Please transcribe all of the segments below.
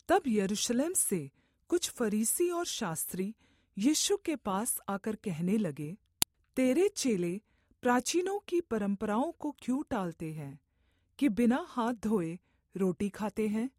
तब यरूशलेम से कुछ फरीसी और शास्त्री यीशु के पास आकर कहने लगे, तेरे चेले प्राचीनों की परंपराओं को क्यों टालते हैं कि बिना हाथ धोए रोटी खाते हैं?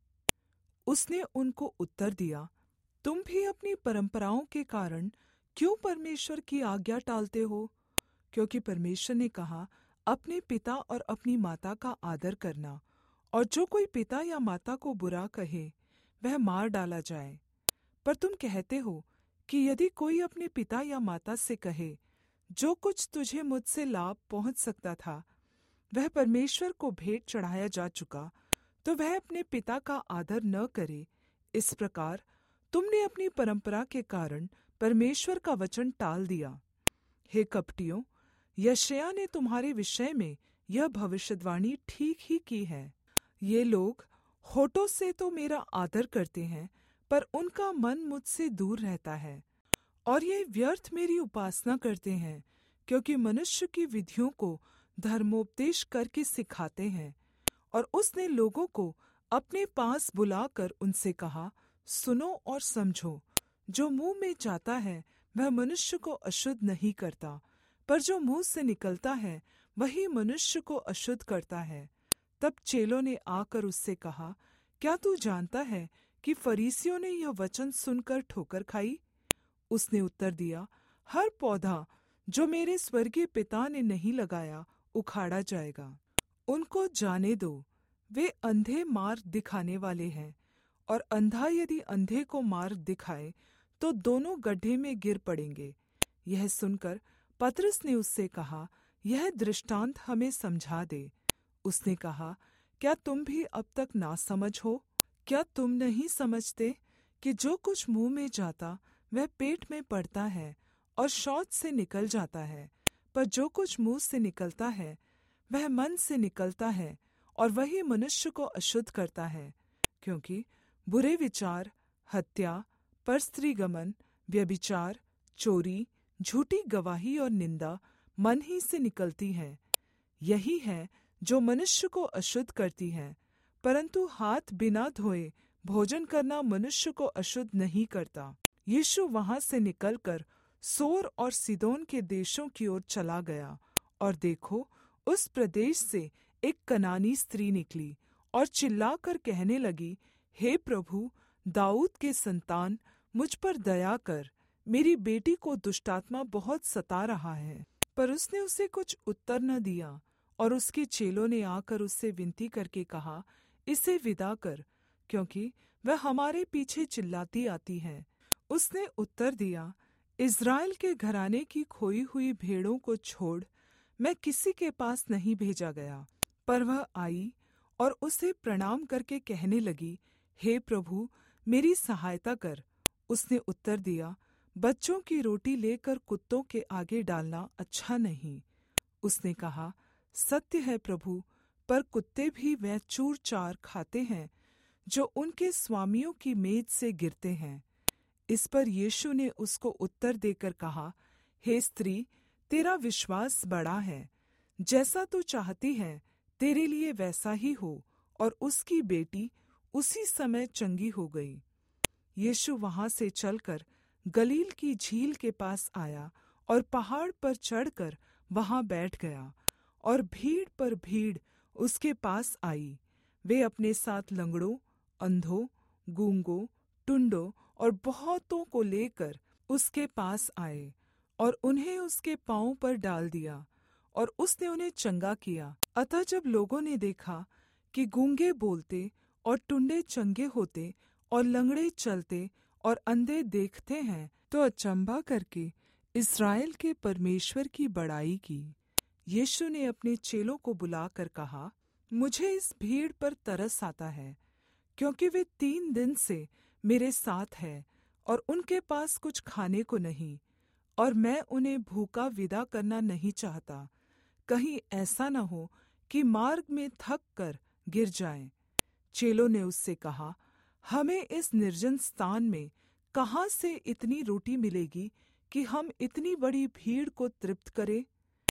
उसने उनको उत्तर दिया, तुम भी अपनी परंपराओं के कारण क्यों परमेश्वर की आज्ञा टालते हो? क्योंकि परमेश्वर ने कहा, अपने पिता और अपनी माता का आदर करना, और जो कोई पिता या माता को बुरा कहे वह मार डाला जाए। पर तुम कहते हो कि यदि कोई अपने पिता या माता से कहे, जो कुछ तुझे मुझसे लाभ पहुँच सकता था वह परमेश्वर को भेंट चढ़ाया जा चुका, तो वह अपने पिता का आदर न करे। इस प्रकार तुमने अपनी परंपरा के कारण परमेश्वर का वचन टाल दिया। हे कपटियों, यशायाह ने तुम्हारे विषय में यह भविष्यद्वाणी ठीक ही की है। ये लोग होठों से तो मेरा आदर करते हैं, पर उनका मन मुझसे दूर रहता है, और ये व्यर्थ मेरी उपासना करते हैं, क्योंकि मनुष्य की विधियों को धर्मोपदेश करके सिखाते हैं। और उसने लोगों को अपने पास बुलाकर उनसे कहा, सुनो और समझो, जो मुंह में जाता है वह मनुष्य को अशुद्ध नहीं करता, पर जो मुंह से निकलता है वही मनुष्य को अशुद्ध करता है। तब चेलों ने आकर उससे कहा, क्या तू जानता है कि फरीसियों ने यह वचन सुनकर ठोकर खाई? उसने उत्तर दिया, हर पौधा जो मेरे स्वर्गीय पिता ने नहीं लगाया उखाड़ा जाएगा। उनको जाने दो, वे अंधे मार्ग दिखाने वाले हैं, और अंधा यदि अंधे को मार्ग दिखाए तो दोनों गड्ढे में गिर पड़ेंगे। यह सुनकर पतरस ने उससे कहा, यह दृष्टांत हमें समझा दे। उसने कहा, क्या तुम भी अब तक नासमझ हो? क्या तुम नहीं समझते कि जो कुछ मुंह में जाता वह पेट में पड़ता है और शौच से निकल जाता है, पर जो कुछ मुंह से निकलता है वह मन से निकलता है, और वही मनुष्य को अशुद्ध करता है। क्योंकि बुरे विचार, हत्या, परस्त्रीगमन, व्यभिचार, चोरी, झूठी गवाही और निंदा मन ही से निकलती है। यही है जो मनुष्य को अशुद्ध करती है। परंतु हाथ बिना धोए भोजन करना मनुष्य को अशुद्ध नहीं करता। यीशु वहां से निकलकर सोर और सीदोन के देशों की ओर चला गया, और देखो, उस प्रदेश से एक कनानी स्त्री निकली और चिल्लाकर कहने लगी, हे प्रभु, दाऊद के संतान, मुझ पर दया कर, मेरी बेटी को दुष्टात्मा बहुत सता रहा है। पर उसने उसे कुछ उत्तर न दिया, और उसके चेलों ने आकर उससे विनती करके कहा, इसे विदा कर, क्योंकि वह हमारे पीछे चिल्लाती आती है। उसने उत्तर दिया, इस्राएल के घराने की खोई हुई भेड़ों को छोड़ मैं किसी के पास नहीं भेजा गया। पर वह आई और उसे प्रणाम करके कहने लगी, हे प्रभु, मेरी सहायता कर। उसने उत्तर दिया, बच्चों की रोटी लेकर कुत्तों के आगे डालना अच्छा नहीं। उसने कहा, सत्य है प्रभु, पर कुत्ते भी वह चूर चार खाते हैं जो उनके स्वामियों की मेज से गिरते हैं। इस पर यीशु ने उसको उत्तर देकर कहा, हे स्त्री, तेरा विश्वास बड़ा है, जैसा तू चाहती है तेरे लिए वैसा ही हो। और उसकी बेटी उसी समय चंगी हो गई। यीशु वहां से चलकर गलील की झील के पास आया और पहाड़ पर चढ़कर वहां बैठ गया, और भीड़ पर भीड़ उसके पास आई। वे अपने साथ लंगड़ों, अंधों, गूंगों, टुंडों और बहुतों को लेकर उसके पास आए, और उन्हें उसके पाँव पर डाल दिया, और उसने उन्हें चंगा किया। अतः जब लोगों ने देखा कि गूंगे बोलते और टुंडे चंगे होते और लंगड़े चलते और अंधे देखते हैं, तो अचंभा करके इस्राएल के परमेश्वर की बड़ाई की। यीशु ने अपने चेलों को बुलाकर कहा, मुझे इस भीड़ पर तरस आता है, क्योंकि वे 3 दिन से मेरे साथ हैं और उनके पास कुछ खाने को नहीं, और मैं उन्हें भूखा विदा करना नहीं चाहता, कहीं ऐसा न हो कि मार्ग में थक कर गिर जाएं। चेलों ने उससे कहा, हमें इस निर्जन स्थान में कहाँ से इतनी रोटी मिलेगी कि हम इतनी बड़ी भीड़ को तृप्त करें?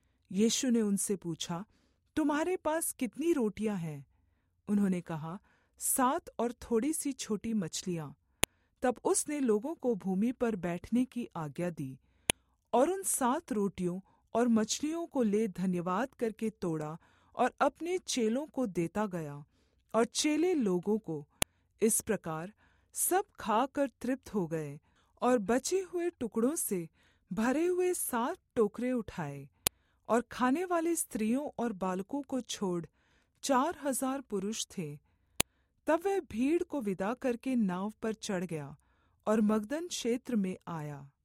यीशु ने उनसे पूछा, तुम्हारे पास कितनी रोटियां हैं? उन्होंने कहा, 7 और थोड़ी सी छोटी मछलियाँ। तब उसने लोगों को भूमि पर बैठने की आज्ञा दी और उन 7 रोटियों और मछलियों को ले धन्यवाद करके तोड़ा और अपने चेलों को देता गया, और चेले लोगों को। इस प्रकार सब खाकर तृप्त हो गए और बचे हुए टुकड़ों से भरे हुए 7 टोकरे उठाए। और खाने वाले स्त्रियों और बालकों को छोड़ 4,000 पुरुष थे। तब वह भीड़ को विदा करके नाव पर चढ़ गया और मगदन क्षेत्र में आया।